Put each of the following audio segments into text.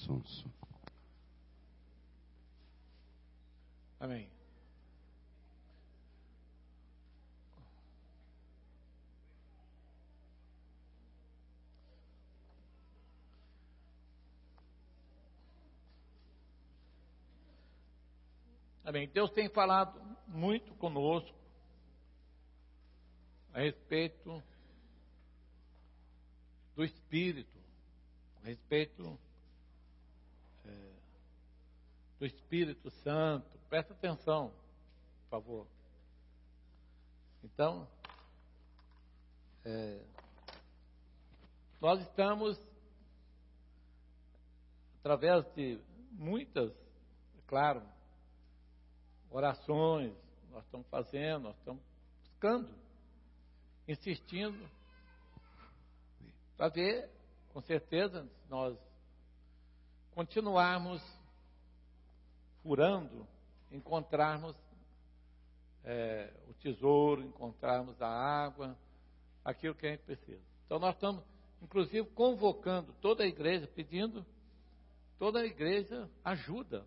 Sonso. Amém. Amém. Deus tem falado muito conosco a respeito do Espírito, a respeito do Espírito Santo. Presta atenção, por favor. Então, nós estamos, através de muitas, é claro, orações, nós estamos fazendo, nós estamos buscando, insistindo, para ver, com certeza, nós continuarmos furando, encontrarmos o tesouro, encontrarmos a água, aquilo que a gente precisa. Então nós estamos, inclusive, convocando toda a igreja, pedindo, toda a igreja ajuda.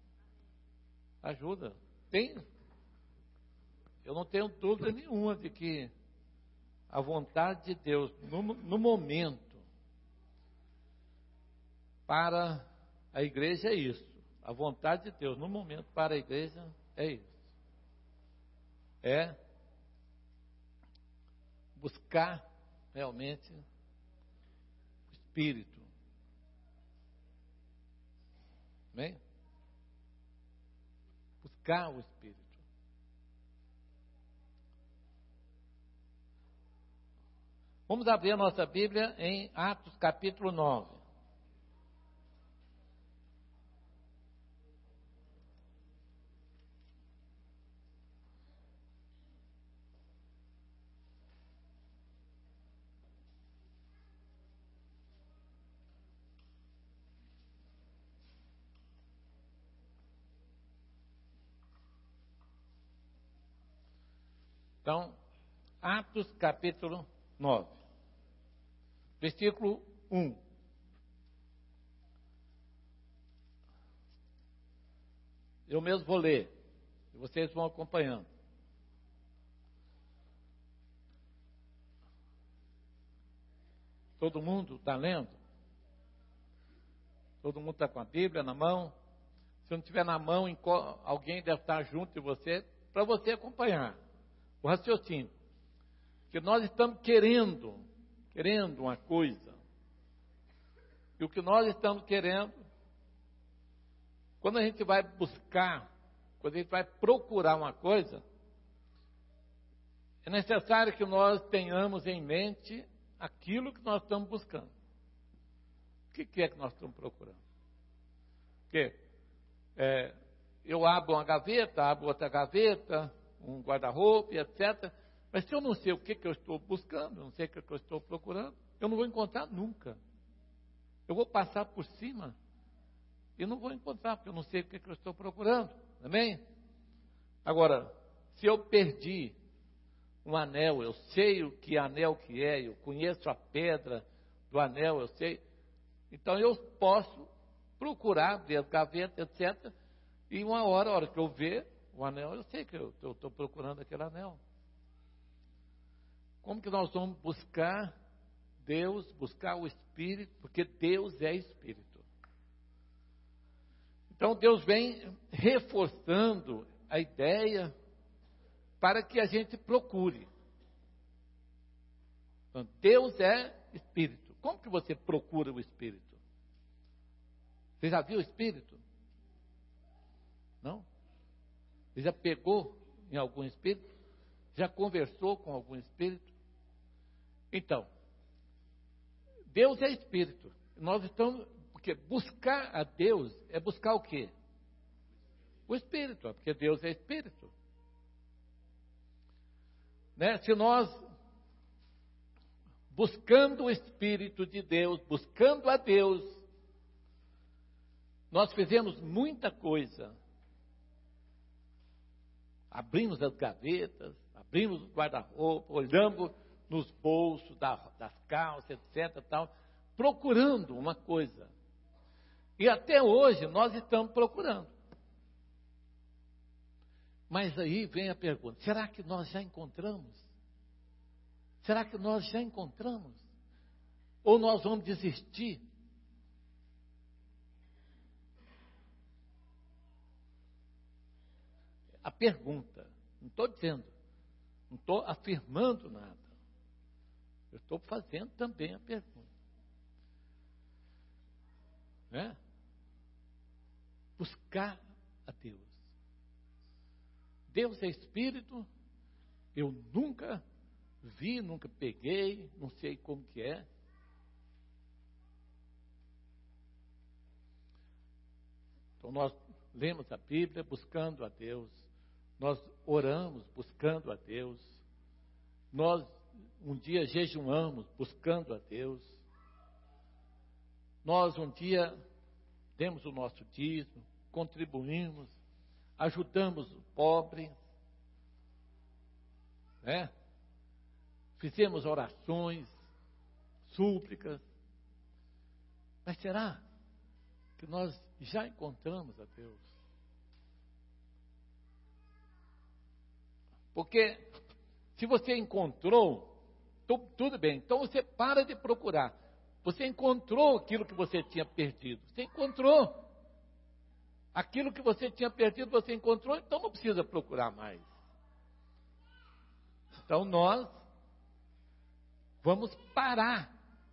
Eu não tenho dúvida nenhuma de que a vontade de Deus, no momento, para a igreja é isso. A vontade de Deus, no momento, para a igreja é isso. É buscar realmente o Espírito. Amém? Buscar o Espírito. Vamos abrir a nossa Bíblia em Atos capítulo 9. Então, Atos capítulo 9, versículo 1. Eu mesmo vou ler, e vocês vão acompanhando. Todo mundo está lendo? Todo mundo está com a Bíblia na mão? Se não tiver na mão, alguém deve estar junto de você, para você acompanhar o raciocínio. Que nós estamos querendo uma coisa. E o que nós estamos querendo, quando a gente vai buscar, quando a gente vai procurar uma coisa, é necessário que nós tenhamos em mente aquilo que nós estamos buscando. O que é que nós estamos procurando? Porque eu abro uma gaveta, abro outra gaveta, um guarda-roupa, etc. Mas se eu não sei o que eu estou buscando, não sei o que eu estou procurando, eu não vou encontrar nunca. Eu vou passar por cima e não vou encontrar, porque eu não sei o que eu estou procurando. Amém? Agora, se eu perdi um anel, eu sei o que anel que é, eu conheço a pedra do anel, eu sei. Então eu posso procurar, ver as gavetas, etc. E a hora que eu ver o anel, eu sei que eu estou procurando aquele anel. Como que nós vamos buscar Deus, buscar o Espírito? Porque Deus é Espírito. Então Deus vem reforçando a ideia para que a gente procure. Então, Deus é Espírito. Como que você procura o Espírito? Você já viu o Espírito? Não? Você já pegou em algum Espírito? Já conversou com algum Espírito? Então, Deus é Espírito. Nós estamos, porque buscar a Deus é buscar o quê? O Espírito, porque Deus é Espírito. Né? Se nós, buscando o Espírito de Deus, buscando a Deus, nós fizemos muita coisa. Abrimos as gavetas, abrimos o guarda-roupa, olhamos nos bolsos das calças, etc. Tal, procurando uma coisa. E até hoje nós estamos procurando. Mas aí vem a pergunta: será que nós já encontramos? Será que nós já encontramos? Ou nós vamos desistir? A pergunta, não estou dizendo, não estou afirmando nada. Eu estou fazendo também a pergunta. Né? Buscar a Deus. Deus é Espírito, eu nunca vi, nunca peguei, não sei como que é. Então nós lemos a Bíblia buscando a Deus, nós oramos buscando a Deus, nós um dia jejuamos buscando a Deus, nós um dia demos o nosso dízimo, contribuímos, ajudamos o pobre, né? Fizemos orações, súplicas. Mas será que nós já encontramos a Deus? Porque se você encontrou, tudo bem, então você para de procurar. Você encontrou aquilo que você tinha perdido. Você encontrou. Aquilo que você tinha perdido, você encontrou, então não precisa procurar mais. Então nós vamos parar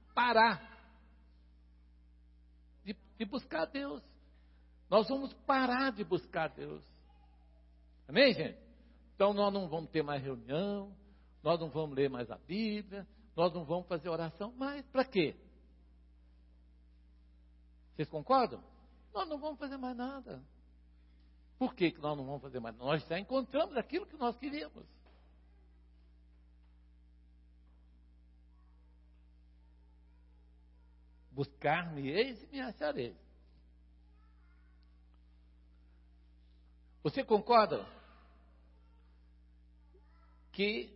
de buscar Deus. Nós vamos parar de buscar Deus. Amém, gente? Então nós não vamos ter mais reunião, nós não vamos ler mais a Bíblia, nós não vamos fazer oração mais. Para quê? Vocês concordam? Nós não vamos fazer mais nada. Por que nós não vamos fazer mais nada? Nós já encontramos aquilo que nós queríamos. Buscar-me-eis e me achareis. Você concorda que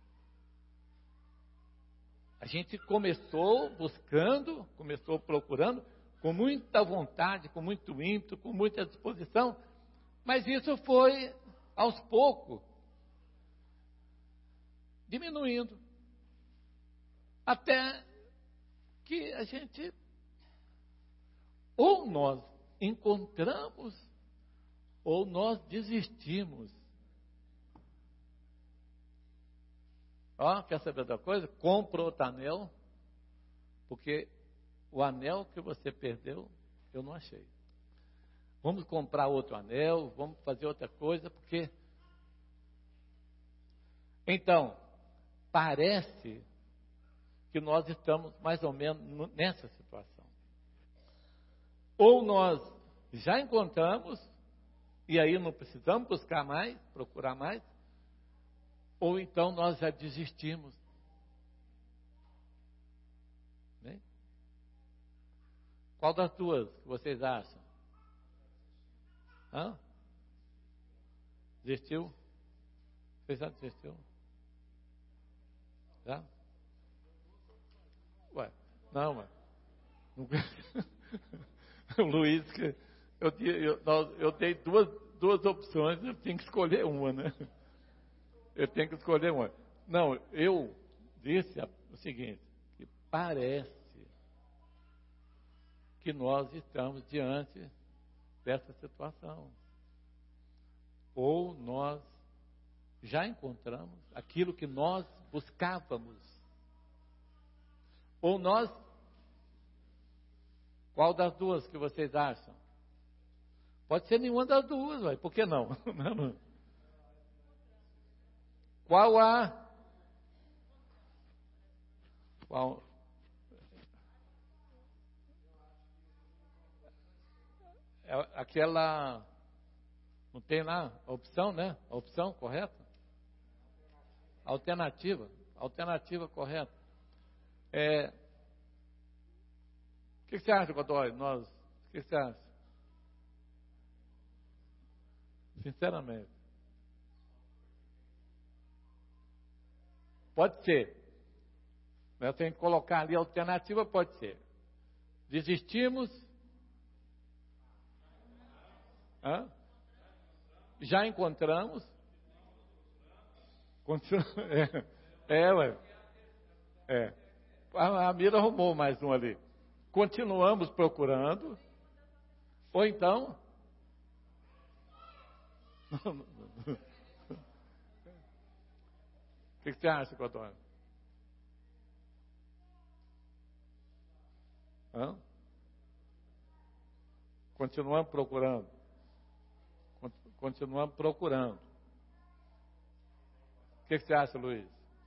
a gente começou buscando, começou procurando, com muita vontade, com muito ímpeto, com muita disposição, mas isso foi, aos poucos, diminuindo, até que a gente, ou nós encontramos, ou nós desistimos. Ó, quer saber da coisa? Compra outro anel, porque o anel que você perdeu, eu não achei. Vamos comprar outro anel, vamos fazer outra coisa, porque... Então, parece que nós estamos mais ou menos nessa situação. Ou nós já encontramos, e aí não precisamos buscar mais, procurar mais, ou então nós já desistimos. Né? Qual das duas que vocês acham? Hã? Desistiu? Você já desistiu? Já? Ué, não, mas... O Luiz, eu dei duas opções, eu tenho que escolher uma, né? Eu tenho que escolher uma. Não, eu disse o seguinte, que parece que nós estamos diante dessa situação. Ou nós já encontramos aquilo que nós buscávamos. Ou nós... Qual das duas que vocês acham? Pode ser nenhuma das duas, vai. Por que não? Qual a... Qual... É aquela... Não tem lá a opção, né? A opção correta? Alternativa. Alternativa correta. O que você acha, Godoy? O que você acha? Sinceramente. Pode ser. Eu tenho que colocar ali a alternativa, pode ser. Desistimos Hã? Já encontramos. Ué. É. A Mira arrumou mais um ali. Continuamos procurando. Ou então. O que você acha, Cotônio? Continuamos procurando. Continuamos procurando. O que você acha, Luiz?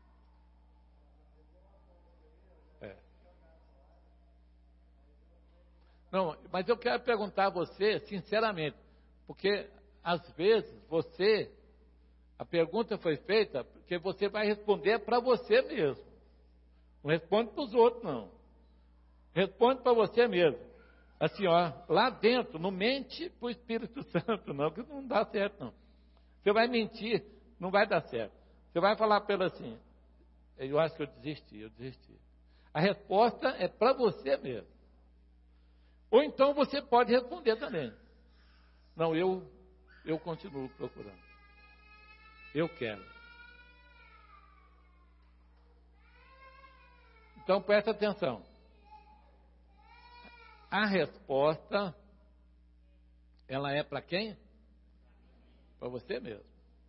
Não, mas eu quero perguntar a você, sinceramente, porque às vezes a pergunta foi feita porque você vai responder para você mesmo. Não responde para os outros, não. Responde para você mesmo. Assim, ó, lá dentro, não mente para o Espírito Santo, não, que não dá certo, não. Você vai mentir, não vai dar certo. Você vai falar para ele assim, eu acho que eu desisti. A resposta é para você mesmo. Ou então você pode responder também. Não, eu continuo procurando. Eu quero. Então presta atenção. A resposta, ela é para quem? Para você mesmo.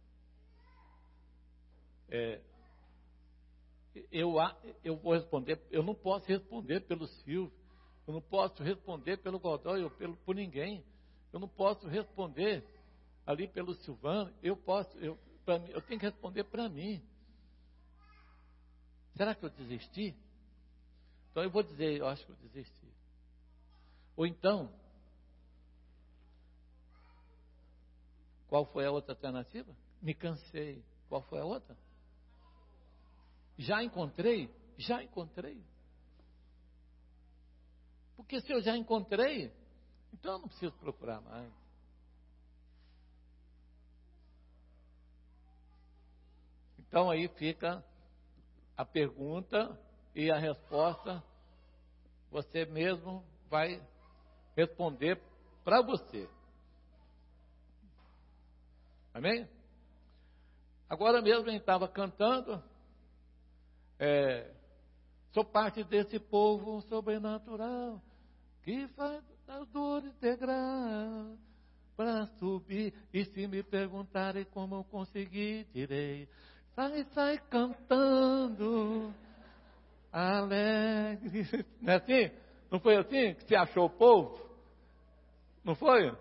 Eu vou responder, eu não posso responder pelo Silvio, eu não posso responder pelo Godoy ou por ninguém, eu não posso responder ali pelo Silvano, eu tenho que responder para mim. Será que eu desisti? Então eu vou dizer, eu acho que eu desisti. Ou então, qual foi a outra alternativa? Me cansei. Qual foi a outra? Já encontrei? Porque se eu já encontrei, então eu não preciso procurar mais. Então aí fica a pergunta e a resposta, você mesmo vai responder para você. Amém? Agora mesmo a gente estava cantando, sou parte desse povo sobrenatural, que faz as dores degrau para subir, e se me perguntarem como eu consegui, direi, sai cantando, alegre. Não é assim? Não foi assim que você achou o povo? Não foi?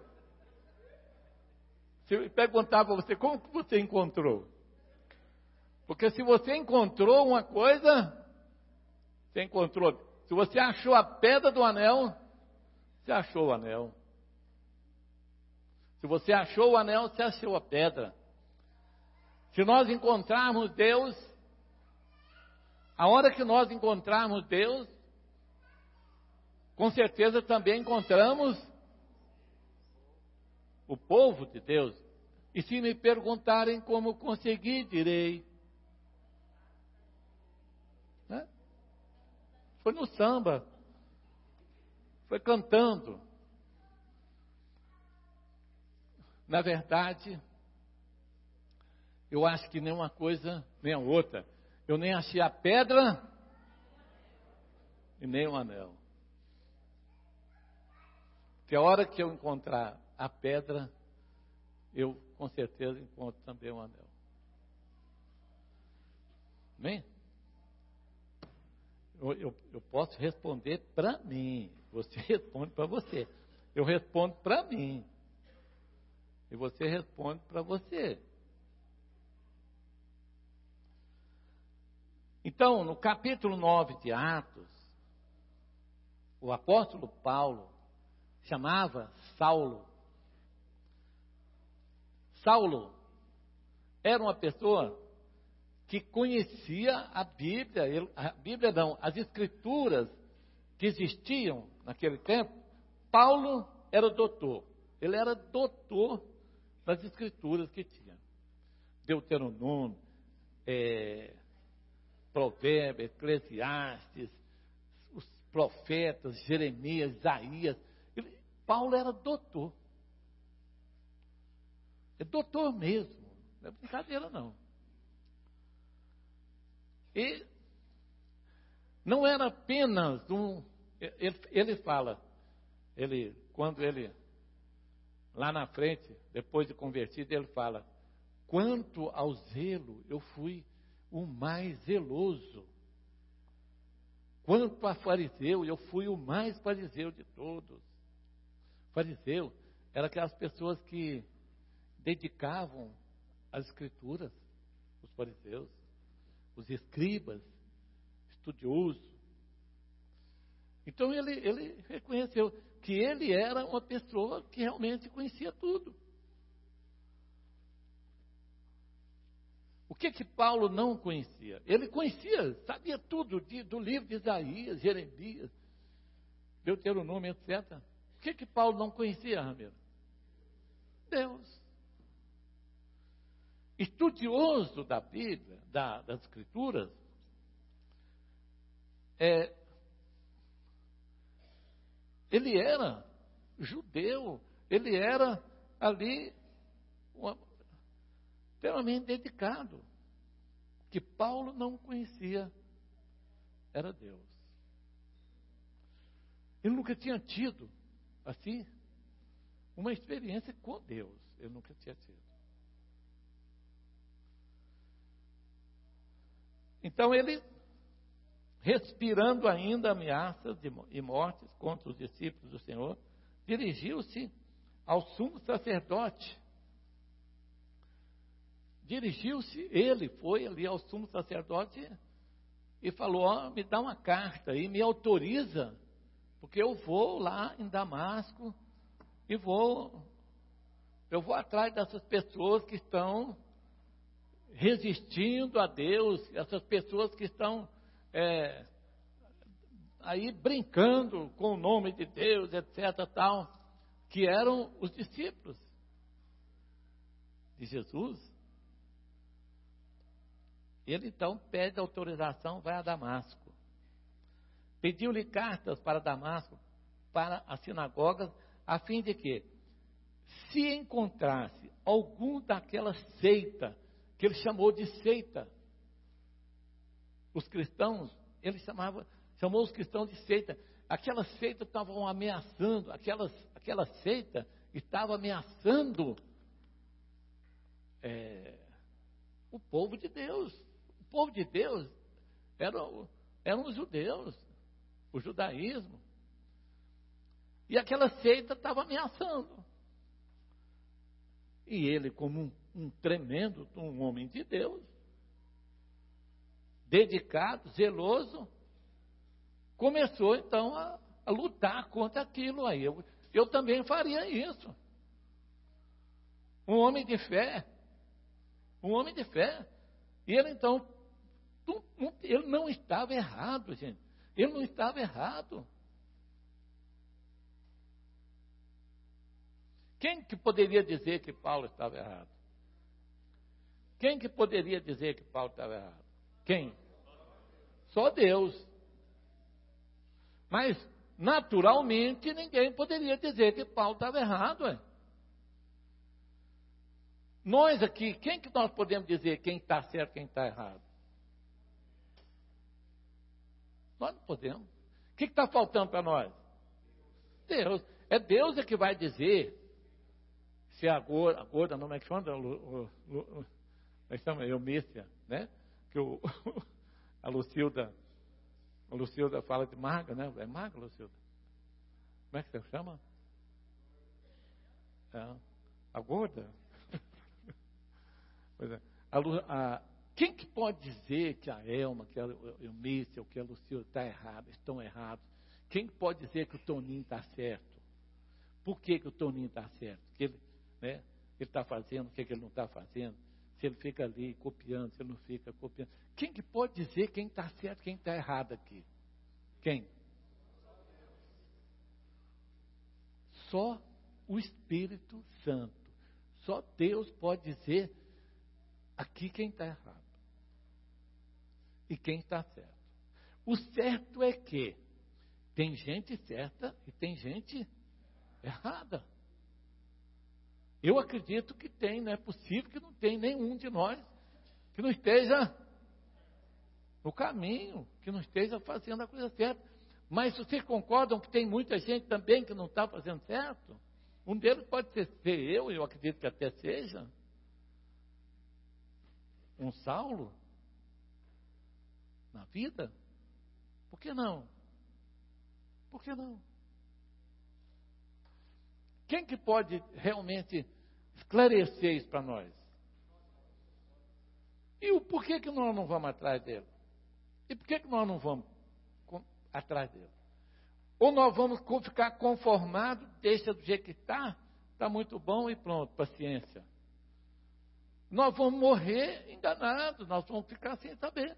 Se eu perguntar para você, como que você encontrou? Porque se você encontrou uma coisa, você encontrou. Se você achou a pedra do anel, você achou o anel. Se você achou o anel, você achou a pedra. Se nós encontrarmos Deus, a hora que nós encontrarmos Deus, com certeza também encontramos o povo de Deus. E se me perguntarem como consegui, direi. Né? Foi no samba. Foi cantando. Na verdade, eu acho que nem uma coisa, nem a outra. Eu nem achei a pedra e nem o anel. Porque a hora que eu encontrar a pedra, eu com certeza encontro também o anel. Amém? Eu posso responder para mim. Você responde para você. Eu respondo para mim. E você responde para você. Então, no capítulo 9 de Atos, o apóstolo Paulo chamava Saulo. Saulo era uma pessoa que conhecia a Bíblia, as escrituras que existiam naquele tempo. Paulo era doutor, ele era doutor das escrituras que tinha. Deuteronômio, Provérbios, Eclesiastes, os profetas, Jeremias, Isaías. Paulo era doutor. É doutor mesmo. Não é brincadeira, não. E não era apenas um... Ele fala, quando ele, lá na frente, depois de convertido, ele fala, quanto ao zelo, eu fui o mais zeloso. Quanto a fariseu, eu fui o mais fariseu de todos. Fariseu era aquelas pessoas que dedicavam as escrituras, os fariseus, os escribas, estudiosos. Então ele reconheceu que ele era uma pessoa que realmente conhecia tudo. O que Paulo não conhecia? Ele conhecia, sabia tudo do livro de Isaías, Jeremias, Deuteronômio, etc. O que Paulo não conhecia, Ramiro? Deus. Estudioso da Bíblia, das Escrituras, ele era judeu, ele era ali extremamente dedicado. O que Paulo não conhecia era Deus. Ele nunca tinha tido, assim, uma experiência com Deus. Ele nunca tinha tido. Então ele, respirando ainda ameaças e mortes contra os discípulos do Senhor, dirigiu-se ao sumo sacerdote. Ele foi ali ao sumo sacerdote e falou, me dá uma carta e me autoriza, porque eu vou lá em Damasco e eu vou atrás dessas pessoas que estão resistindo a Deus, essas pessoas que estão aí brincando com o nome de Deus, etc, tal, que eram os discípulos de Jesus. Ele então pede autorização, vai a Damasco. Pediu-lhe cartas para Damasco, para as sinagogas, a fim de que, se encontrasse algum daquela seita, que ele chamou de seita, os cristãos, ele chamou os cristãos de seita. Aquela seita estavam ameaçando, aquela seita estava ameaçando o povo de Deus. O povo de Deus eram os judeus, o judaísmo. E aquela seita estava ameaçando. E ele, como um homem de Deus, dedicado, zeloso, começou então a lutar contra aquilo aí. Eu também faria isso. Um homem de fé. E ele então, ele não estava errado, gente. Ele não estava errado. Quem que poderia dizer que Paulo estava errado? Quem que poderia dizer que Paulo estava errado? Quem? Só Deus. Mas, naturalmente, ninguém poderia dizer que Paulo estava errado. Nós aqui, quem que nós podemos dizer quem está certo, quem está errado? Nós não podemos. O que está faltando para nós? Deus. É Deus que vai dizer se a gorda, não é que chama? Eumícia, né? Que a Lucilda fala de magra, né? É magra, Lucilda? Como é que você chama? A gorda? Pois é. Quem que pode dizer que a Elma, que a Eumícia, ou que a Lucilda estão errados? Quem que pode dizer que o Toninho está certo? Por que o Toninho está certo? Que ele está fazendo, o que ele não está fazendo? Se ele fica ali copiando, se ele não fica copiando. Quem que pode dizer quem está certo, quem está errado aqui? Quem? Só o Espírito Santo. Só Deus pode dizer aqui quem está errado e quem está certo. O certo é que tem gente certa e tem gente errada. Eu acredito que tem, não é possível que não tenha nenhum de nós que não esteja no caminho, que não esteja fazendo a coisa certa. Mas vocês concordam que tem muita gente também que não está fazendo certo? Um deles pode ser eu acredito que até seja um Saulo na vida. Por que não? Por que não? Quem que pode realmente esclarecer isso para nós? E por que nós não vamos atrás dele? E por que nós não vamos atrás dele? Ou nós vamos ficar conformados, deixa do jeito que está muito bom e pronto, paciência. Nós vamos morrer enganados, nós vamos ficar sem saber.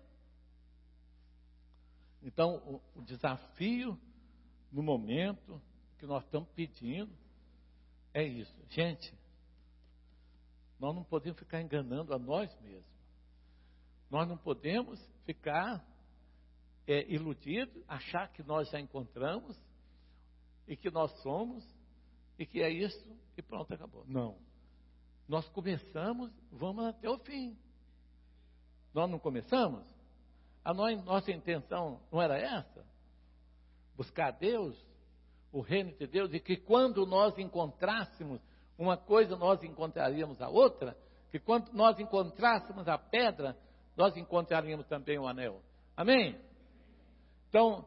Então, o desafio no momento que nós estamos pedindo é isso. Gente, nós não podemos ficar enganando a nós mesmos. Nós não podemos ficar iludidos, achar que nós já encontramos e que nós somos e que é isso e pronto, acabou. Não. Nós começamos, vamos até o fim. Nós não começamos? Nossa intenção não era essa? Buscar Deus, o reino de Deus, e que quando nós encontrássemos uma coisa, nós encontraríamos a outra, que quando nós encontrássemos a pedra, nós encontraríamos também o anel. Amém? Então,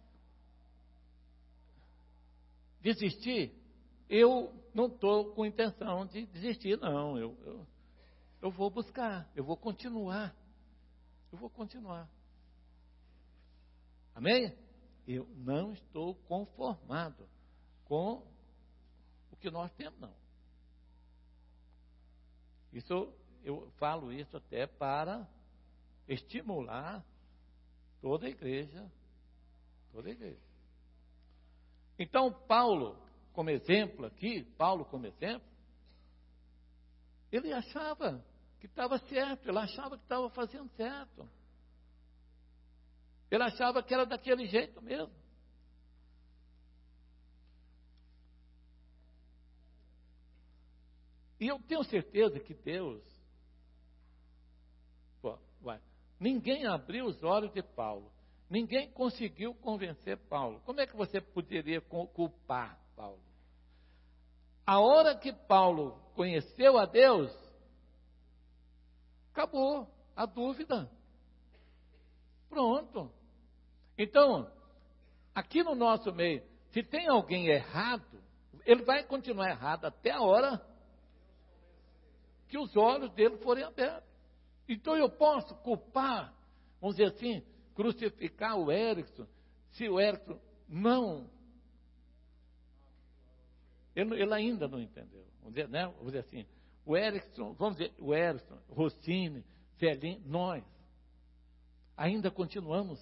desistir, eu não estou com intenção de desistir, não. Eu vou buscar, eu vou continuar. Eu vou continuar. Amém? Eu não estou conformado com o que nós temos, não. Eu falo isso até para estimular toda a igreja. Toda a igreja. Então, Paulo, como exemplo, ele achava que estava certo, ele achava que estava fazendo certo. Ele achava que era daquele jeito mesmo. E eu tenho certeza que Deus, ninguém abriu os olhos de Paulo. Ninguém conseguiu convencer Paulo. Como é que você poderia culpar Paulo? A hora que Paulo conheceu a Deus, acabou a dúvida. Pronto. Então, aqui no nosso meio, se tem alguém errado, ele vai continuar errado até a hora que os olhos dele forem abertos. Então eu posso culpar, vamos dizer assim, crucificar o Erickson, se o Erickson não, ele ainda não entendeu, vamos dizer assim, o Erickson, Rossini, Celim, nós ainda continuamos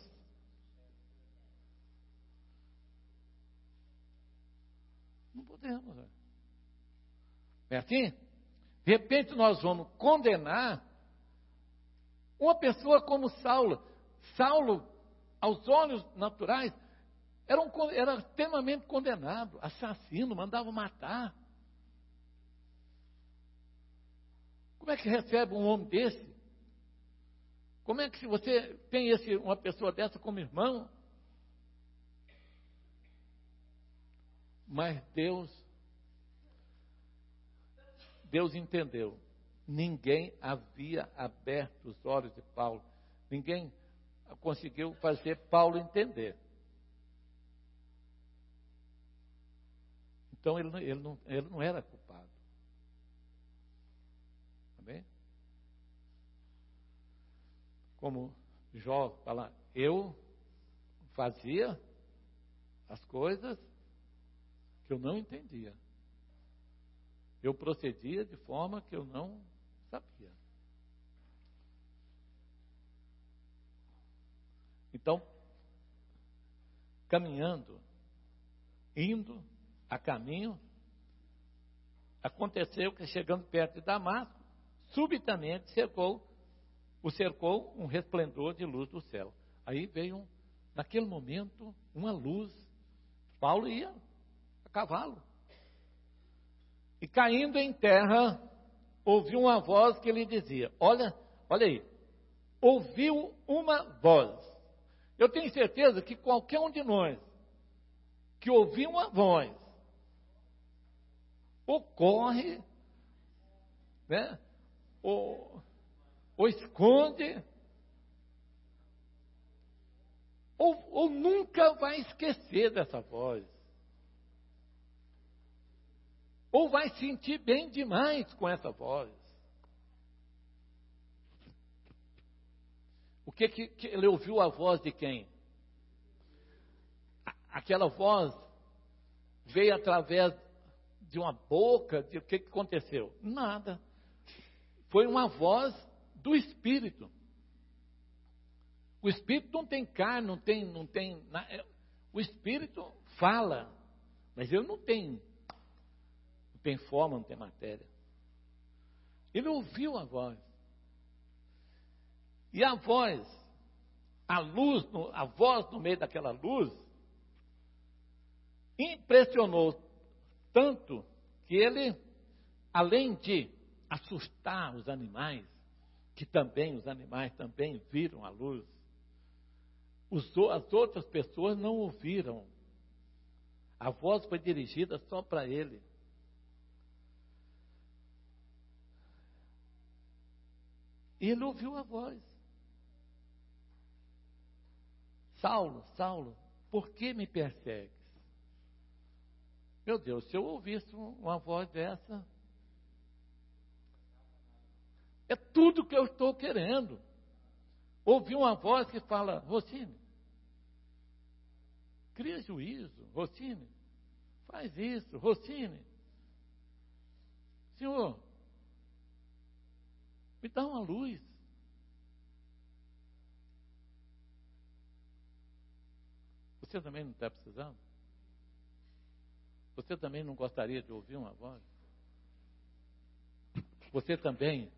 não podemos, é assim? De repente nós vamos condenar uma pessoa como Saulo. Saulo, aos olhos naturais, era extremamente condenado, assassino, mandava matar. Como é que recebe um homem desse? Como é que você tem uma pessoa dessa como irmão? Mas Deus entendeu. Ninguém havia aberto os olhos de Paulo. Ninguém conseguiu fazer Paulo entender. Então ele não era culpado. Amém? Como Jó fala, eu fazia as coisas que eu não entendia. Eu procedia de forma que eu não sabia. Então, caminhando, indo a caminho, aconteceu que chegando perto de Damasco, subitamente o cercou um resplendor de luz do céu. Aí veio, naquele momento, uma luz. Paulo ia a cavalo. E caindo em terra, ouviu uma voz que lhe dizia, olha aí, ouviu uma voz. Eu tenho certeza que qualquer um de nós que ouvir uma voz, ou corre, né? ou esconde, ou nunca vai esquecer dessa voz. Ou vai sentir bem demais com essa voz. O que ele ouviu a voz de quem? Aquela voz veio através de uma boca, de o que aconteceu? Nada. Foi uma voz do Espírito. O Espírito não tem carne, não tem. O Espírito fala, mas ele não tem forma, não tem matéria. Ele ouviu a voz. E a voz, a voz no meio daquela luz, impressionou tanto que ele, além de assustar os animais, que também os animais também viram a luz, as outras pessoas não ouviram. A voz foi dirigida só para ele. E ele ouviu a voz. Saulo, Saulo, por que me persegues? Meu Deus, se eu ouvisse uma voz dessa, é tudo que eu estou querendo. Ouvir uma voz que fala, Rocine, cria juízo, Rocine, faz isso, Rocine, Senhor, me dá uma luz. Você também não está precisando? Você também não gostaria de ouvir uma voz? Você também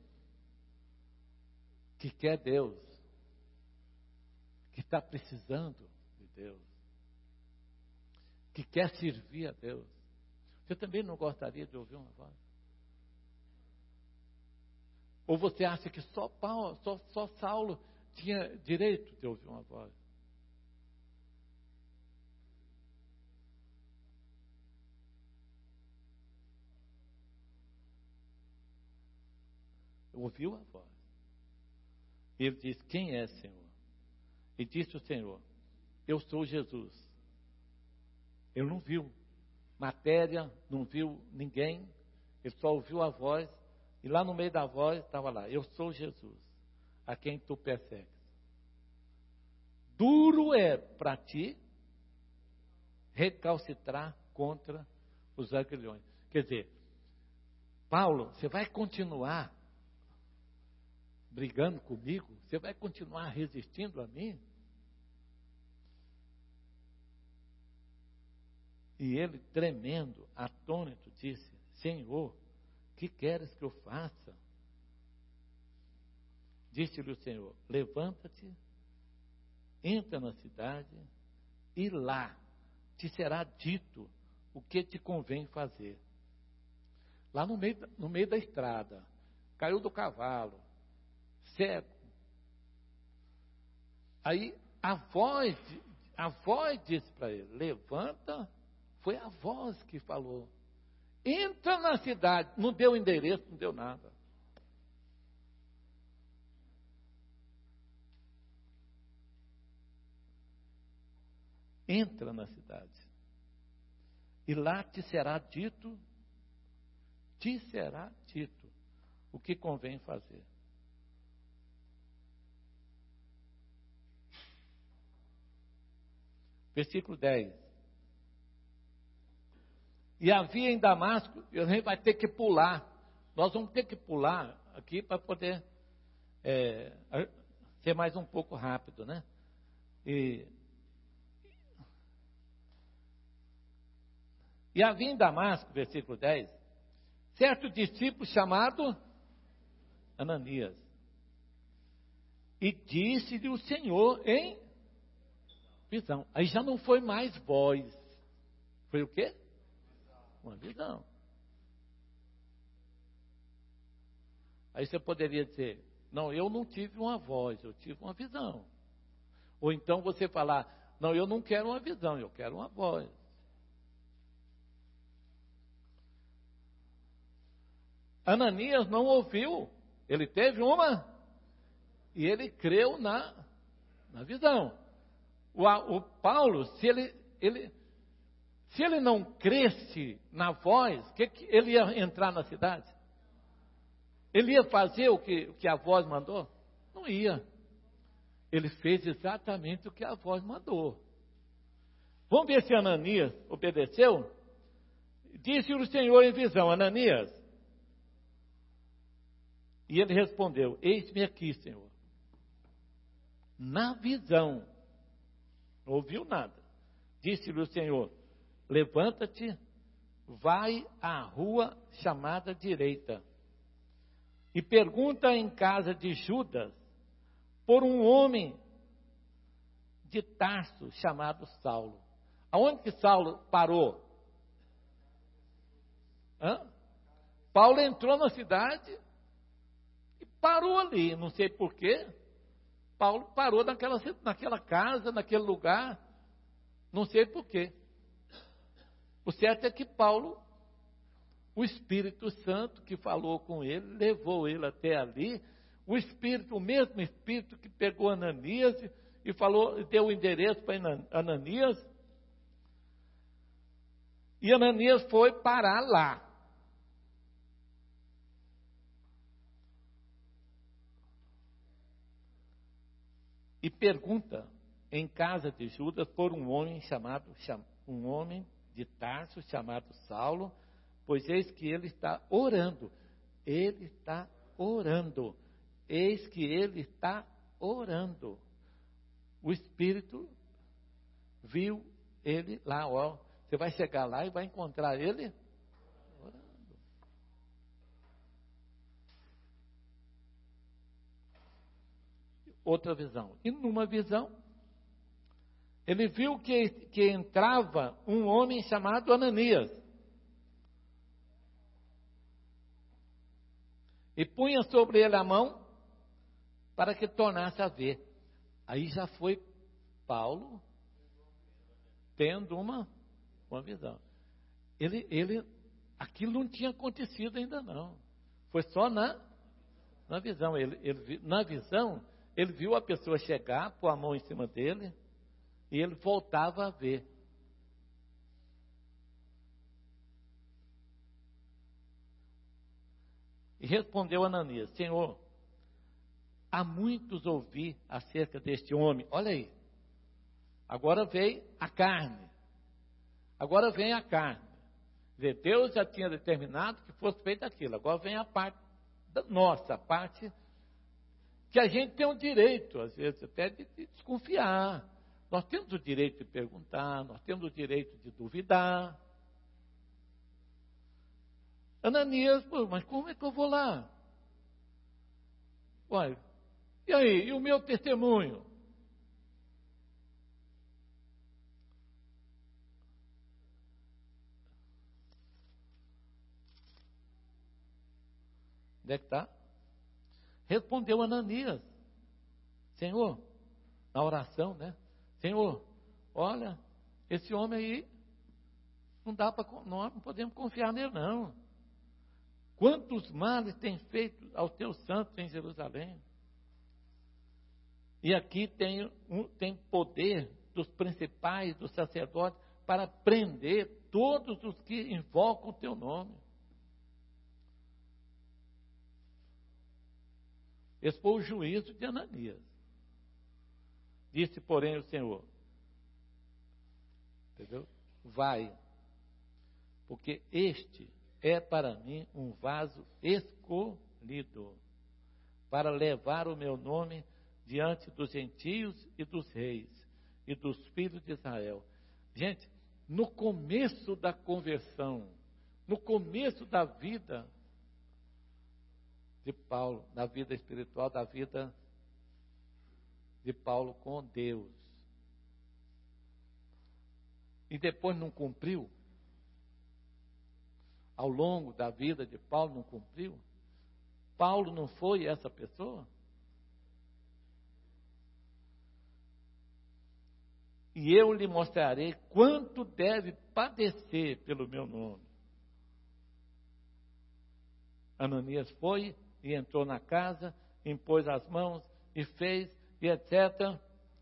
que quer Deus, que está precisando de Deus, que quer servir a Deus, você também não gostaria de ouvir uma voz? Ou você acha que só Saulo tinha direito de ouvir uma voz? Ouviu a voz. Ele disse, quem é, Senhor? E disse o Senhor, eu sou Jesus. Ele não viu matéria, não viu ninguém, ele só ouviu a voz, e lá no meio da voz estava lá, eu sou Jesus, a quem tu persegues. Duro é para ti recalcitrar contra os aguilhões. Quer dizer, Paulo, você vai continuar brigando comigo? Você vai continuar resistindo a mim? E ele, tremendo, atônito, disse, Senhor, que queres que eu faça? Disse-lhe o Senhor, levanta-te, entra na cidade, e lá te será dito o que te convém fazer. Lá no meio da estrada, caiu do cavalo, cego. Aí a voz disse para ele, levanta, foi a voz que falou. Entra na cidade, não deu endereço, não deu nada. Entra na cidade. E lá te será dito o que convém fazer. Versículo 10. E havia em Damasco, a gente vai ter que pular. Nós vamos ter que pular aqui para poder ser mais um pouco rápido, né? E havia em Damasco, versículo 10, certo discípulo chamado Ananias. E disse-lhe o Senhor em visão. Aí já não foi mais voz. Foi o quê? Uma visão. Aí você poderia dizer, não, eu não tive uma voz, eu tive uma visão. Ou então você falar, não, eu não quero uma visão, eu quero uma voz. Ananias não ouviu, ele teve uma, e ele creu na visão. O Paulo, se ele não cresce na voz, que ele ia entrar na cidade? Ele ia fazer o que a voz mandou? Não ia. Ele fez exatamente o que a voz mandou. Vamos ver se Ananias obedeceu? Disse o Senhor em visão, Ananias. E ele respondeu, eis-me aqui, Senhor. Na visão, não ouviu nada. Disse-lhe o Senhor, levanta-te, vai à rua chamada direita, e pergunta em casa de Judas, por um homem de Tarso, chamado Saulo. Aonde que Saulo parou? Paulo entrou na cidade e parou ali, não sei porquê. Paulo parou naquela casa, naquele lugar, não sei porquê. O certo é que Paulo, o Espírito Santo que falou com ele, levou ele até ali. O mesmo Espírito que pegou Ananias e falou, deu o endereço para Ananias. E Ananias foi parar lá. E pergunta em casa de Judas por um homem de Tarso chamado Saulo, pois eis que ele está orando. Ele está orando. Eis que ele está orando. O Espírito viu ele lá, ó. Você vai chegar lá e vai encontrar ele orando. Outra visão. E numa visão, ele viu que entrava um homem chamado Ananias. E punha sobre ele a mão para que tornasse a ver. Aí já foi Paulo tendo uma visão. Aquilo não tinha acontecido ainda não. Foi só na visão. Na visão, ele viu a pessoa chegar, pôr a mão em cima dele, e ele voltava a ver. E respondeu Ananias, Senhor, há muitos ouvi acerca deste homem. Olha aí. Agora veio a carne. Agora vem a carne. Deus já tinha determinado que fosse feito aquilo. Agora vem a parte nossa, a parte que a gente tem o direito, às vezes, até de desconfiar. Nós temos o direito de perguntar, nós temos o direito de duvidar. Ananias, mas como é que eu vou lá? Olha, e aí, e o meu testemunho? Onde é que está? Respondeu Ananias, Senhor, na oração, né? Senhor, olha, esse homem aí, não podemos confiar nele não. Quantos males tem feito aos teus santos em Jerusalém? E aqui tem poder dos principais, dos sacerdotes, para prender todos os que invocam o teu nome. Esse foi o juízo de Ananias. Disse, porém, o Senhor, entendeu? Vai, porque este é para mim um vaso escolhido, para levar o meu nome diante dos gentios e dos reis, e dos filhos de Israel. Gente, no começo da conversão, no começo da vida de Paulo, da vida espiritual, da vida de Paulo com Deus. E depois não cumpriu. Ao longo da vida de Paulo não cumpriu. Paulo não foi essa pessoa? E eu lhe mostrarei quanto deve padecer pelo meu nome. Ananias foi e entrou na casa, impôs as mãos e fez, e etc.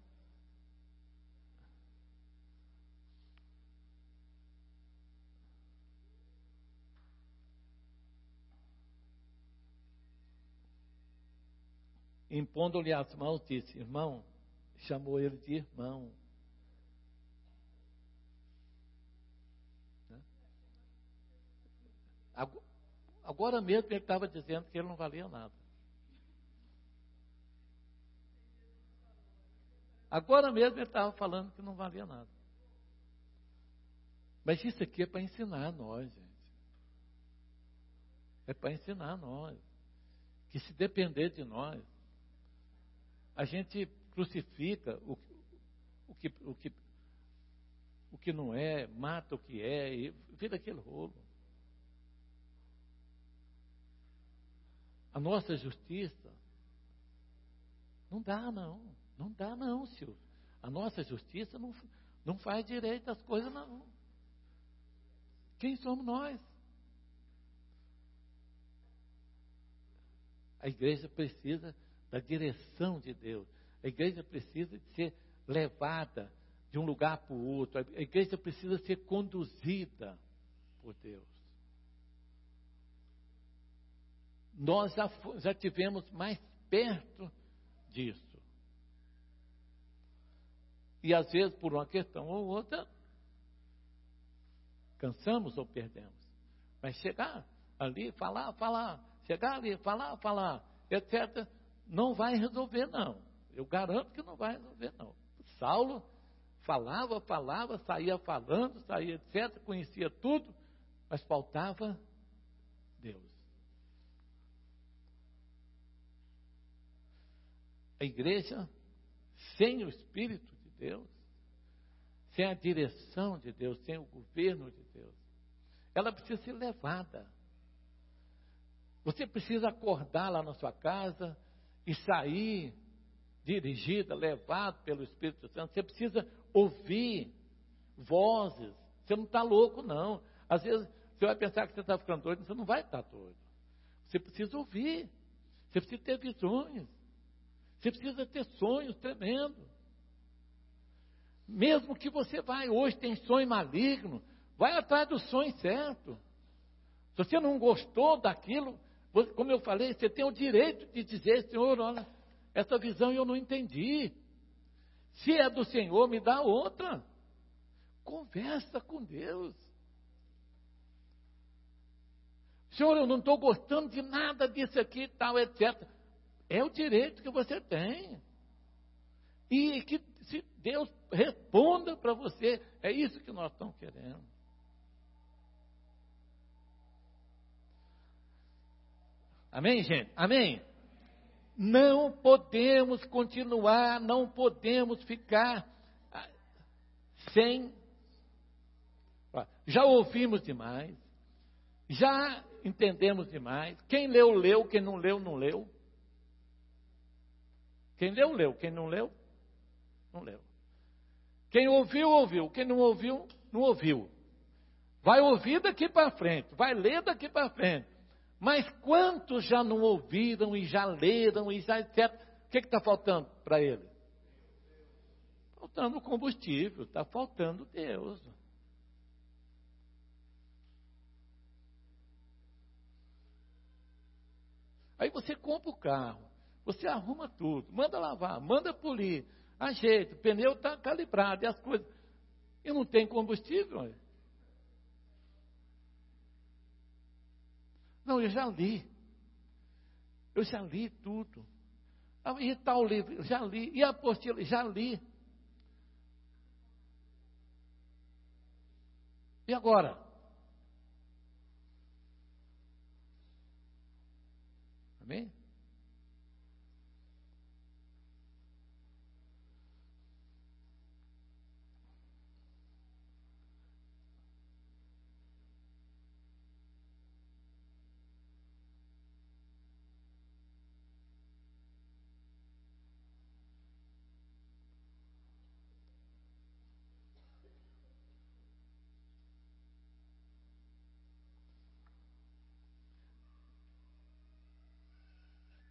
Impondo-lhe as mãos, disse: irmão, chamou ele de irmão. Agora mesmo ele estava dizendo que ele não valia nada. Agora mesmo ele estava falando que não valia nada. Mas isso aqui é para ensinar a nós, gente. É para ensinar a nós. Que se depender de nós, a gente crucifica o que não é, mata o que é, e vira aquele rolo. A nossa justiça não dá não, Silvio. A nossa justiça não faz direito às coisas, não. Quem somos nós? A igreja precisa da direção de Deus. A igreja precisa de ser levada de um lugar para o outro. A igreja precisa ser conduzida por Deus. Nós já tivemos mais perto disso. E às vezes, por uma questão ou outra, cansamos ou perdemos. Mas chegar ali, falar, chegar ali, falar, etc., não vai resolver, não. Eu garanto que não vai resolver, não. Saulo falava, saía falando, saía, etc., conhecia tudo, mas faltava Deus. A igreja, sem o Espírito de Deus, sem a direção de Deus, sem o governo de Deus, ela precisa ser levada. Você precisa acordar lá na sua casa e sair dirigida, levado pelo Espírito Santo. Você precisa ouvir vozes. Você não está louco, não. Às vezes você vai pensar que você está ficando doido, você não vai estar doido. Você precisa ouvir. Você precisa ter visões. Você precisa ter sonhos tremendos. Mesmo que você vai hoje, tem sonho maligno, vai atrás do sonho certo. Se você não gostou daquilo, como eu falei, você tem o direito de dizer: Senhor, olha, essa visão eu não entendi. Se é do Senhor, me dá outra. Conversa com Deus. Senhor, eu não estou gostando de nada disso aqui, tal, etc. É o direito que você tem. E que se Deus responda para você, é isso que nós estamos querendo. Amém, gente? Amém? Não podemos continuar, não podemos ficar sem. Já ouvimos demais, já entendemos demais. Quem leu, leu, quem não leu, não leu. Quem leu, leu, quem não leu, não leu. Quem ouviu, ouviu, quem não ouviu, não ouviu. Vai ouvir daqui para frente, vai ler daqui para frente. Mas quantos já não ouviram e já leram e já etc. O que está faltando para ele? Faltando combustível, está faltando Deus. Aí você compra o carro, você arruma tudo, manda lavar, manda polir, ajeita, o pneu está calibrado e as coisas. E não tem combustível. Não, eu já li tudo. E tal livro, já li. E a apostila, já li. E agora? Amém?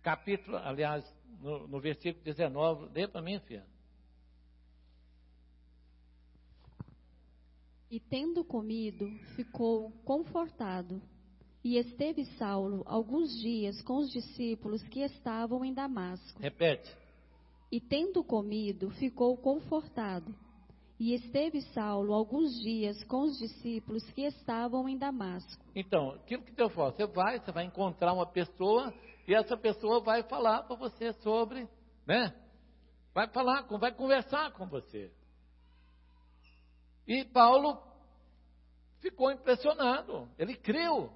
capítulo, aliás, no versículo 19, lê para mim, filha. E tendo comido, ficou confortado. E esteve Saulo alguns dias com os discípulos que estavam em Damasco. Repete. E tendo comido, ficou confortado. E esteve Saulo alguns dias com os discípulos que estavam em Damasco. Então, aquilo que Deus fala, você vai encontrar uma pessoa e essa pessoa vai falar para você sobre, né? Vai conversar com você. E Paulo ficou impressionado, ele creu.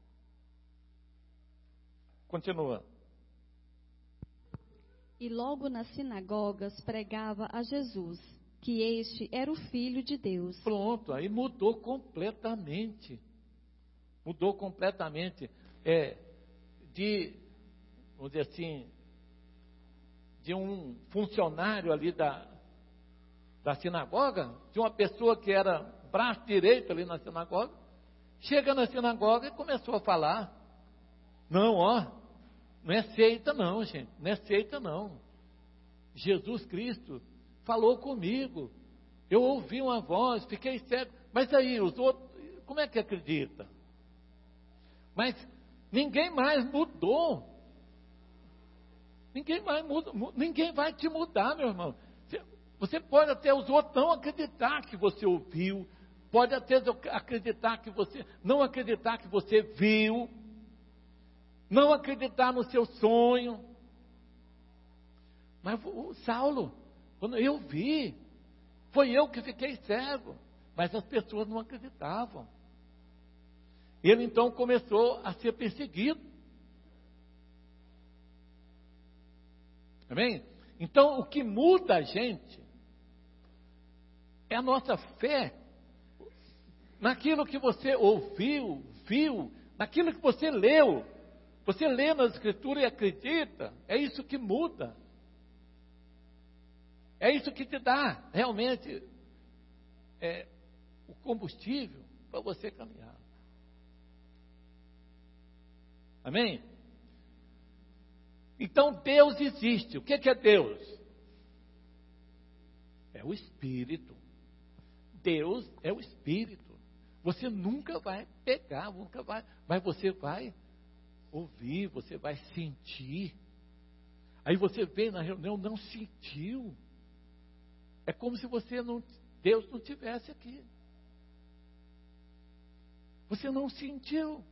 Continua. E logo nas sinagogas pregava a Jesus, que este era o Filho de Deus. Pronto, aí mudou completamente. Mudou completamente. Vamos dizer assim, de um funcionário ali da sinagoga, de uma pessoa que era braço direito ali na sinagoga, chega na sinagoga e começou a falar. Não é seita não, gente, não é seita não. Jesus Cristo falou comigo, eu ouvi uma voz, fiquei cego, mas aí os outros, como é que acredita? Mas ninguém mais mudou. Ninguém vai te mudar, meu irmão. Você pode até os outros não acreditar que você ouviu, pode até acreditar que você, não acreditar que você viu, não acreditar no seu sonho. Mas o Saulo, quando eu vi, foi eu que fiquei cego, mas as pessoas não acreditavam. Ele então começou a ser perseguido. Amém? Então o que muda a gente é a nossa fé naquilo que você ouviu, viu, naquilo que você leu. Você lê nas Escrituras e acredita, é isso que muda. É isso que te dá realmente o combustível para você caminhar. Amém? Então Deus existe. O que é Deus? É o Espírito. Deus é o Espírito. Você nunca vai pegar, mas você vai ouvir, você vai sentir. Aí você vem na reunião, não sentiu. É como se Deus não estivesse aqui. Você não sentiu.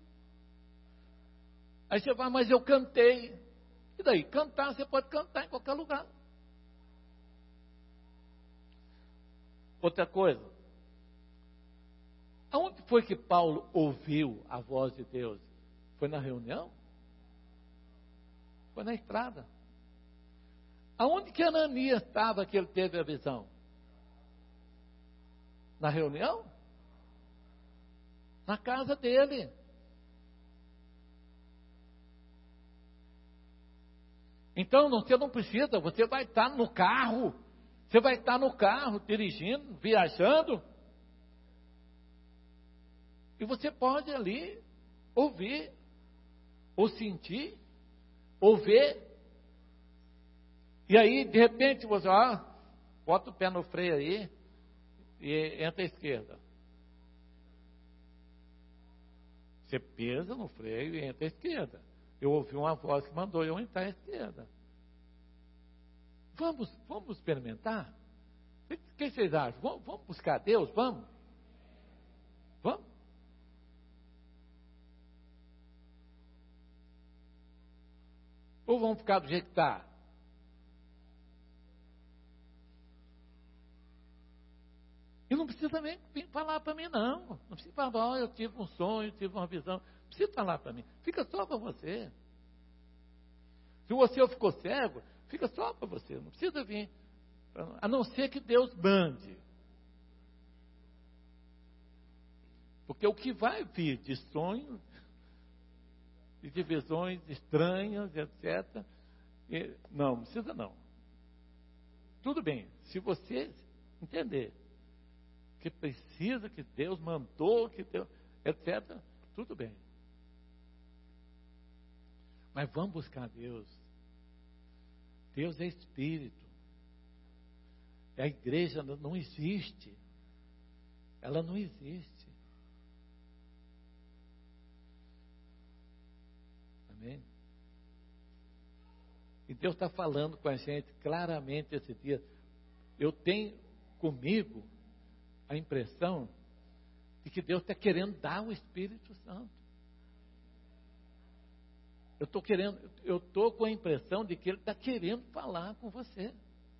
Aí você vai, mas eu cantei. E daí? Cantar, você pode cantar em qualquer lugar. Outra coisa. Aonde foi que Paulo ouviu a voz de Deus? Foi na reunião? Foi na estrada. Aonde que Ananias estava que ele teve a visão? Na reunião? Na casa dele. Então você não precisa, você vai estar no carro. Você vai estar no carro, dirigindo, viajando. E você pode ali ouvir, ou sentir, ou ver. E aí, de repente, você, bota o pé no freio aí e entra à esquerda. Você pesa no freio e entra à esquerda. Eu ouvi uma voz que mandou eu entrar à esquerda. Vamos experimentar? O que vocês acham? Vamos buscar Deus? Vamos? Vamos? Ou vamos ficar do jeito que está? E não precisa também vir falar para mim, não. Não precisa falar, eu tive um sonho, eu tive uma visão. Não precisa falar para mim. Fica só para você. Se você ficou cego, fica só para você. Não precisa vir. A não ser que Deus mande. Porque o que vai vir de sonhos, e de visões estranhas, etc. Não precisa não. Tudo bem, se você entender que precisa, que Deus mandou, que Deus, etc., tudo bem. Mas vamos buscar Deus Deus é Espírito. A igreja não existe. Ela não existe. Amém? E Deus está falando com a gente claramente esse dia. Eu tenho comigo a impressão de que Deus está querendo dar o Espírito Santo. Eu estou com a impressão de que Ele está querendo falar com você.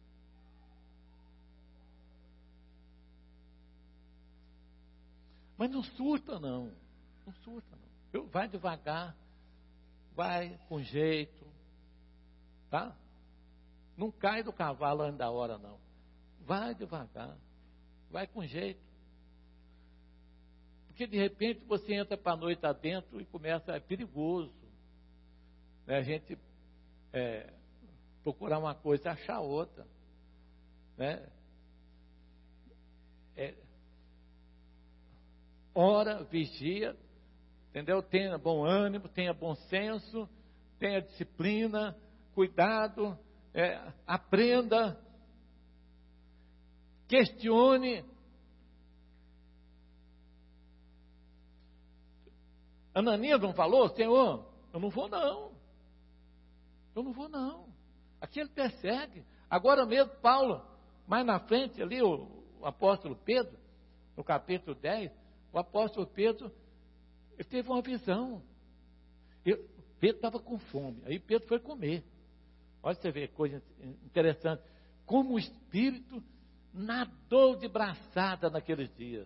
Mas não surta não. Não surta não. Vai devagar. Vai com jeito. Tá? Não cai do cavalo antes da hora não. Vai devagar. Vai com jeito. Porque de repente você entra para a noite adentro e começa, é perigoso. Né? A gente procurar uma coisa e achar outra. Né? Ora, vigia, entendeu? Tenha bom ânimo, tenha bom senso, tenha disciplina, cuidado, aprenda, questione. Ananias não falou, Senhor, eu não vou não. Eu não vou não. Aqui ele persegue. Agora mesmo, Paulo, mais na frente ali, o apóstolo Pedro, no capítulo 10, o apóstolo Pedro, ele teve uma visão. Pedro estava com fome, aí Pedro foi comer. Olha você vê, coisa interessante. Como o Espírito nadou de braçada naqueles dias.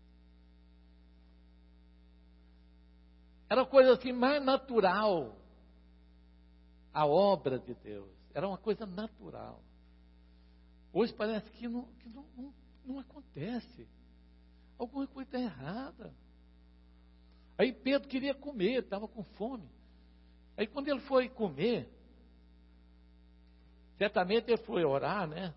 Era uma coisa assim mais natural. A obra de Deus. Era uma coisa natural. Hoje parece que não acontece. Alguma coisa está errada. Aí Pedro queria comer, estava com fome. Aí quando ele foi comer, certamente ele foi orar, né?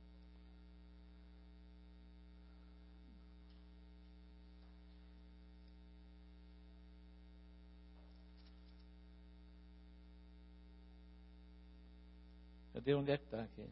Cadê onde é que está aqui?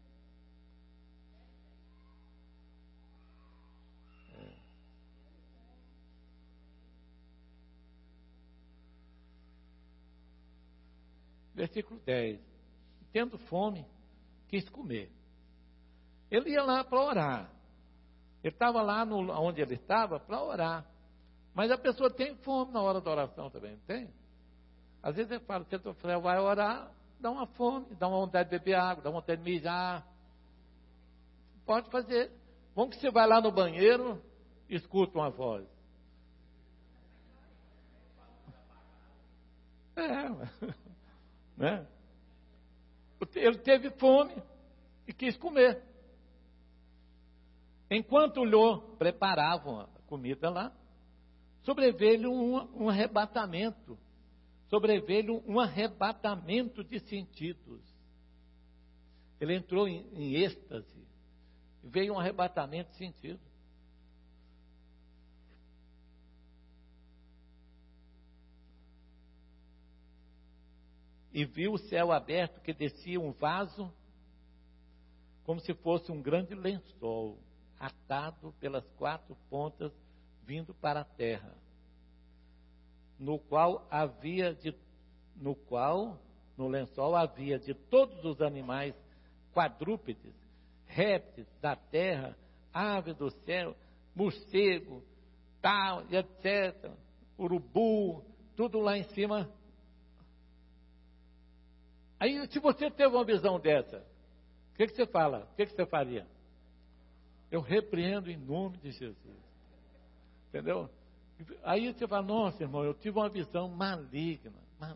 Versículo 10. Tendo fome, quis comer. Ele ia lá para orar. Ele estava lá onde ele estava para orar. Mas a pessoa tem fome na hora da oração também, não tem? Às vezes ele fala, você vai orar, dá uma fome, dá uma vontade de beber água, dá uma vontade de mijar. Pode fazer. Vamos que você vai lá no banheiro, escuta uma voz. Né? Ele teve fome e quis comer. Enquanto lhe preparavam a comida lá, sobreveio-lhe um arrebatamento. Sobreveio-lhe um arrebatamento de sentidos. Ele entrou em êxtase. Veio um arrebatamento de sentido. E viu o céu aberto, que descia um vaso, como se fosse um grande lençol, atado pelas 4 pontas, vindo para a terra, no lençol havia de todos os animais quadrúpedes, répteis da terra, aves do céu, morcego, tal, e etc., urubu, tudo lá em cima. Aí, se você teve uma visão dessa, o que você fala? O que você faria? Eu repreendo em nome de Jesus. Entendeu? Aí você fala, nossa, irmão, eu tive uma visão maligna.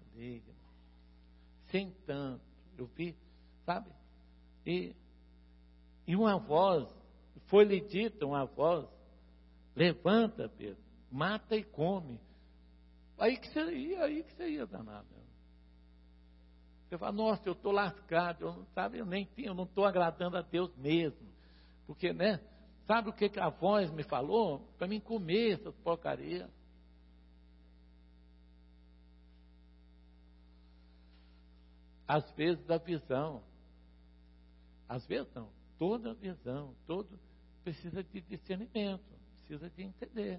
Sem tanto. Eu vi, sabe? E uma voz, foi-lhe dita uma voz, levanta, Pedro, mata e come. Aí que você ia danado. Você fala, nossa, eu estou lascado, eu não estou agradando a Deus mesmo. Porque, né? Sabe o que a voz me falou? Para mim comer essas porcarias. Às vezes a visão Às vezes não. Toda visão, todo precisa de discernimento, precisa de entender.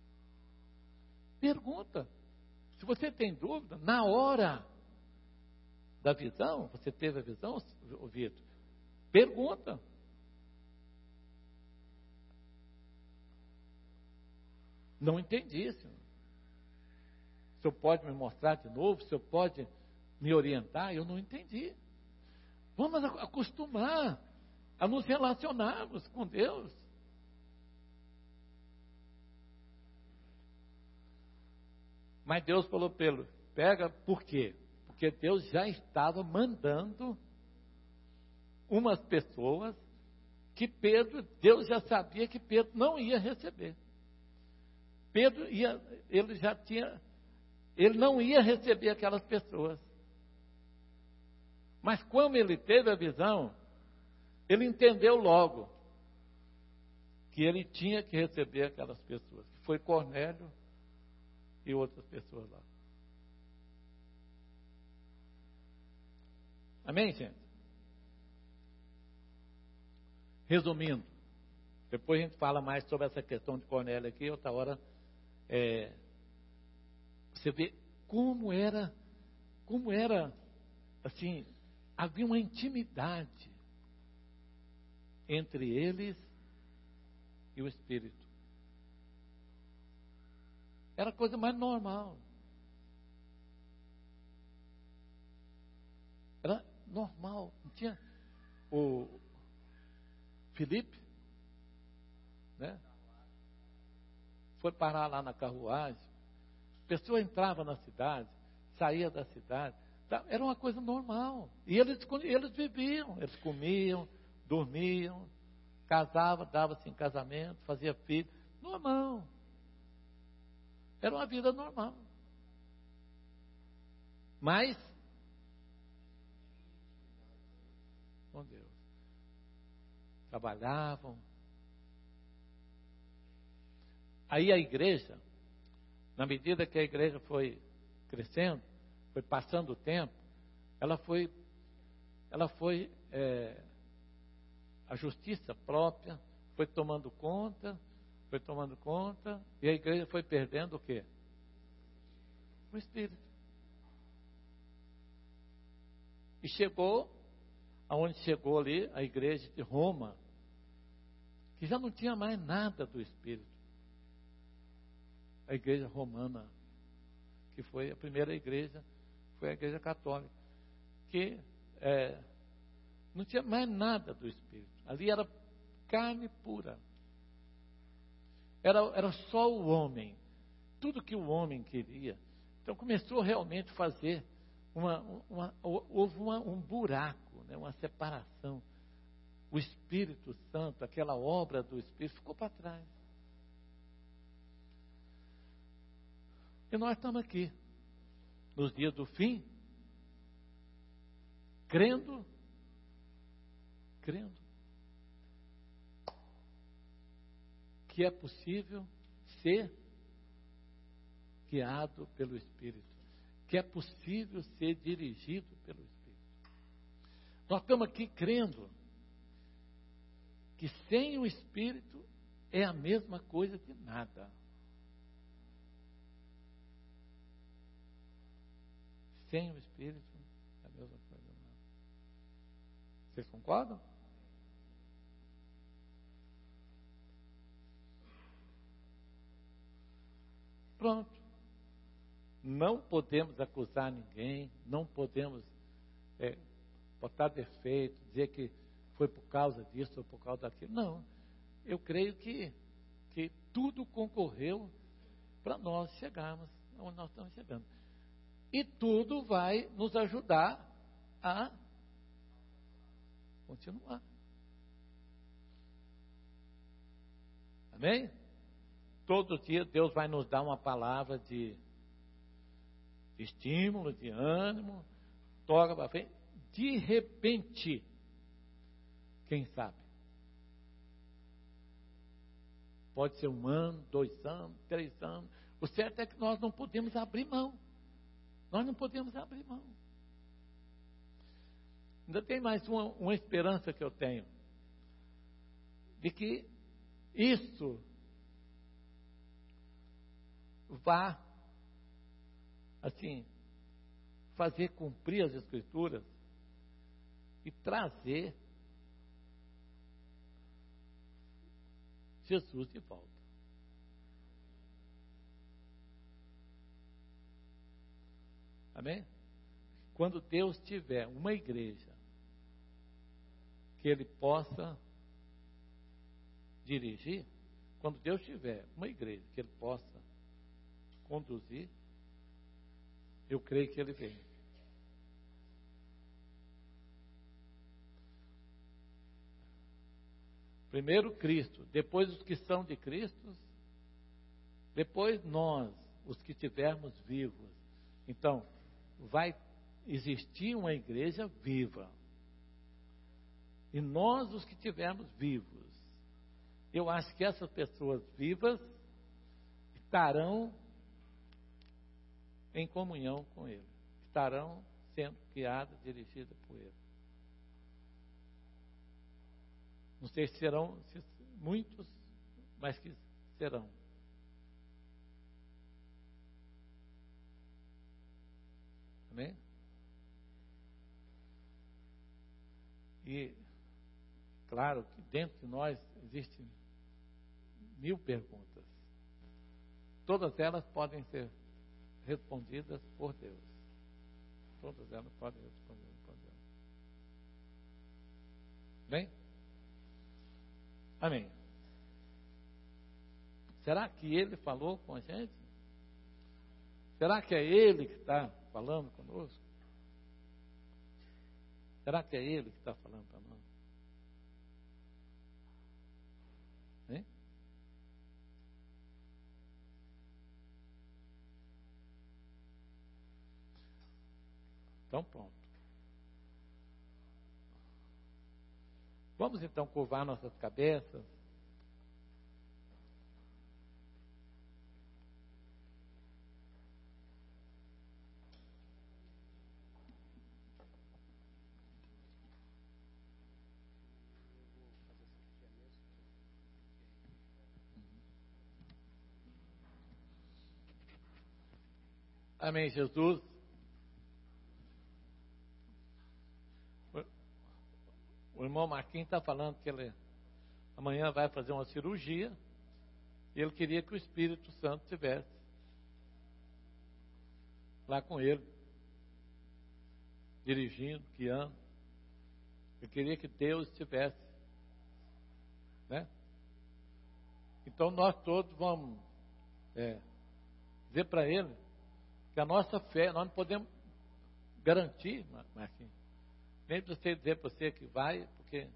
Pergunta. Se você tem dúvida, na hora da visão, você teve a visão, Vitor? Pergunta. Não entendi, senhor. O senhor pode me mostrar de novo? O senhor pode me orientar? Eu não entendi. Vamos acostumar a nos relacionarmos com Deus. Mas Deus falou pega, por quê? Porque Deus já estava mandando umas pessoas que Deus já sabia que Pedro não ia receber. Ele não ia receber aquelas pessoas. Mas como ele teve a visão, ele entendeu logo que ele tinha que receber aquelas pessoas, que foi Cornélio e outras pessoas lá. Amém, gente? Resumindo, depois a gente fala mais sobre essa questão de Cornélio aqui, outra hora, você vê como era, assim, havia uma intimidade entre eles e o Espírito. Era a coisa mais normal. Era normal. Não tinha o Filipe, né? Foi parar lá na carruagem. A pessoa entrava na cidade, saía da cidade. Era uma coisa normal. E eles viviam, eles comiam, dormiam, casavam, davam-se em casamento, faziam filho. Normal. Era uma vida normal. Mas, com Deus. Trabalhavam. Aí a igreja, na medida que a igreja foi crescendo, foi passando o tempo, ela foi a justiça própria, foi tomando conta, e a igreja foi perdendo o quê? O Espírito. E chegou, aonde chegou ali, a igreja de Roma, que já não tinha mais nada do Espírito. A igreja romana, que foi a primeira igreja, foi a igreja católica, que não tinha mais nada do Espírito. Ali era carne pura. Era só o homem. Tudo que o homem queria. Então começou realmente a fazer houve um buraco, né, uma separação. O Espírito Santo, aquela obra do Espírito, ficou para trás. E nós estamos aqui, nos dias do fim, crendo, que é possível ser guiado pelo Espírito, que é possível ser dirigido pelo Espírito. Nós estamos aqui crendo que sem o Espírito é a mesma coisa de nada. Sem o Espírito é a mesma coisa de nada. Vocês concordam? Pronto. Não podemos acusar ninguém, não podemos botar defeito, dizer que foi por causa disso ou por causa daquilo. Não. Eu creio que tudo concorreu para nós chegarmos onde nós estamos chegando. E tudo vai nos ajudar a continuar. Amém? Todo dia Deus vai nos dar uma palavra de estímulo, de ânimo, toca para frente. De repente, quem sabe? Pode ser 1 ano, 2 anos, 3 anos. O certo é que nós não podemos abrir mão. Nós não podemos abrir mão. Ainda tem mais uma esperança que eu tenho. De que isso vá, assim, fazer cumprir as Escrituras e trazer Jesus de volta. Amém? Quando Deus tiver uma igreja que Ele possa dirigir, quando Deus tiver uma igreja que Ele possa conduzir, eu creio que Ele vem. Primeiro Cristo, depois os que são de Cristo, depois nós, os que tivermos vivos. Então, vai existir uma igreja viva. E nós, os que tivermos vivos, eu acho que essas pessoas vivas estarão em comunhão com Ele. Estarão sendo guiadas, dirigidas por Ele. Não sei se serão muitos, mas que serão. Amém? E, claro, que dentro de nós existem 1000 perguntas. Todas elas podem ser respondidas por Deus. Todas elas podem ser respondidas por Deus. Bem? Amém. Será que Ele falou com a gente? Será que é Ele que está falando conosco? Será que é Ele que está falando para nós? Hein? Então pronto. Vamos então curvar nossas cabeças. Amém, Jesus. O irmão Marquinhos está falando que ele amanhã vai fazer uma cirurgia e ele queria que o Espírito Santo estivesse lá com ele, dirigindo, guiando. Ele queria que Deus estivesse, né? Então nós todos vamos dizer para ele que a nossa fé, nós não podemos garantir, Marquinhos, nem para você dizer para você que vai,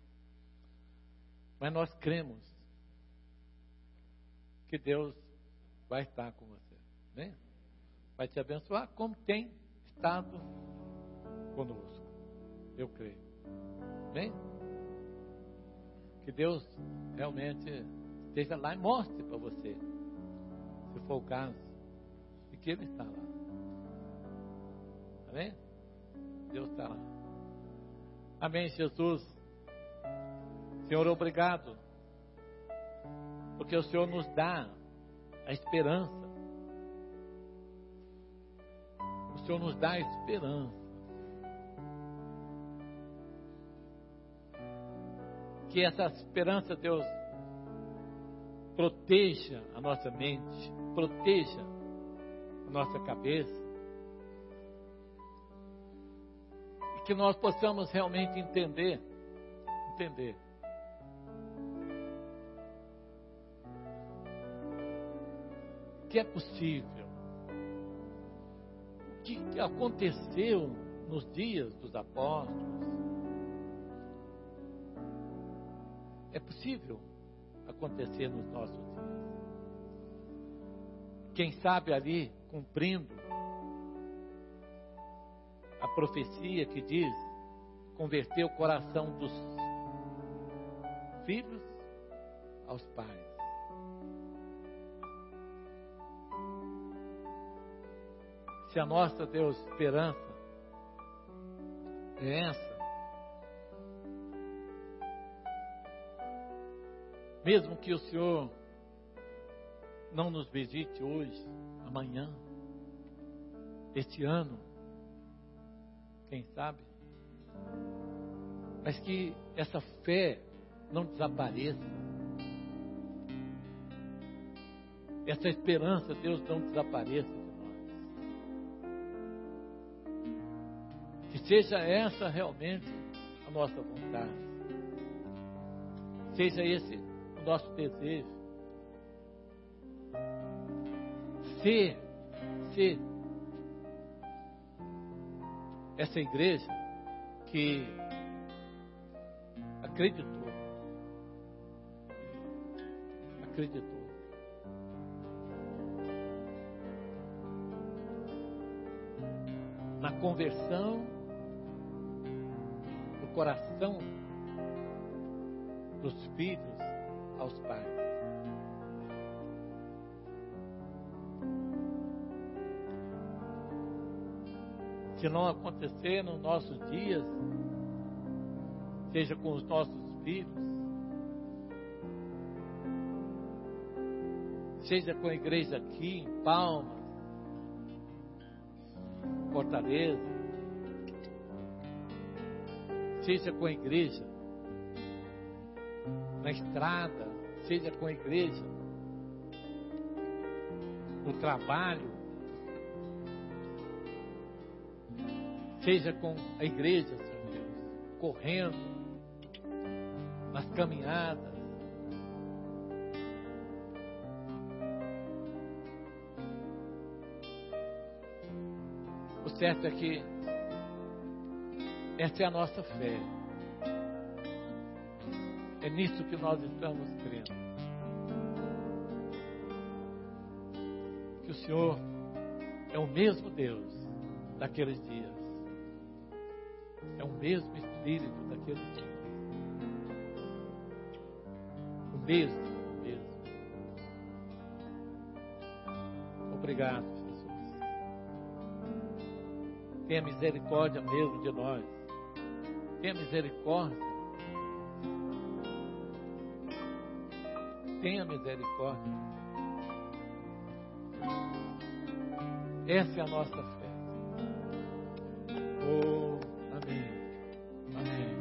mas nós cremos que Deus vai estar com você, né? Vai te abençoar como tem estado conosco. Eu creio. Bem? Que Deus realmente esteja lá e mostre para você, se for o caso, de que Ele está lá. Amém? Deus está lá. Amém, Jesus. Senhor, obrigado, porque o Senhor nos dá a esperança. O Senhor nos dá a esperança. Que essa esperança, Deus, proteja a nossa mente, proteja a nossa cabeça. E que nós possamos realmente entender que é possível. O que aconteceu nos dias dos apóstolos é possível acontecer nos nossos dias. Quem sabe ali, cumprindo a profecia que diz converter o coração dos filhos aos pais. Se a nossa, Deus, esperança é essa, Mesmo que o Senhor não nos visite hoje, amanhã, este ano, quem sabe, mas que essa fé não desapareça, essa esperança, Deus, não desapareça de nós, que seja essa realmente a nossa vontade, seja esse o nosso desejo, ser essa igreja que acreditou na conversão do coração dos filhos aos pais. Se não acontecer nos nossos dias, seja com os nossos filhos, seja com a igreja aqui em Palmas, Fortaleza, seja com a igreja na estrada, seja com a igreja no trabalho, seja com a igreja, Senhor Deus, correndo, nas caminhadas. O certo é que essa é a nossa fé. É nisso que nós estamos crendo. Que o Senhor é o mesmo Deus daqueles dias. É o mesmo Espírito daqueles dias. O mesmo. Obrigado, Jesus. Tenha misericórdia mesmo de nós. Tenha misericórdia. Tenha misericórdia. Essa é a nossa fé. Oh, amém. Amém.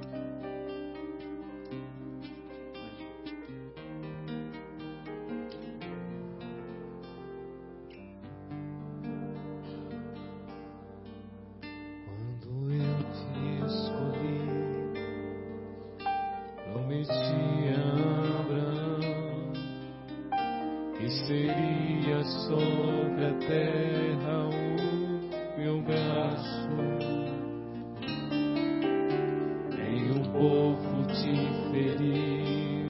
Quando eu te escolhi, prometi a Abraão que seria sobre a terra o meu braço. Nenhum povo te feriu,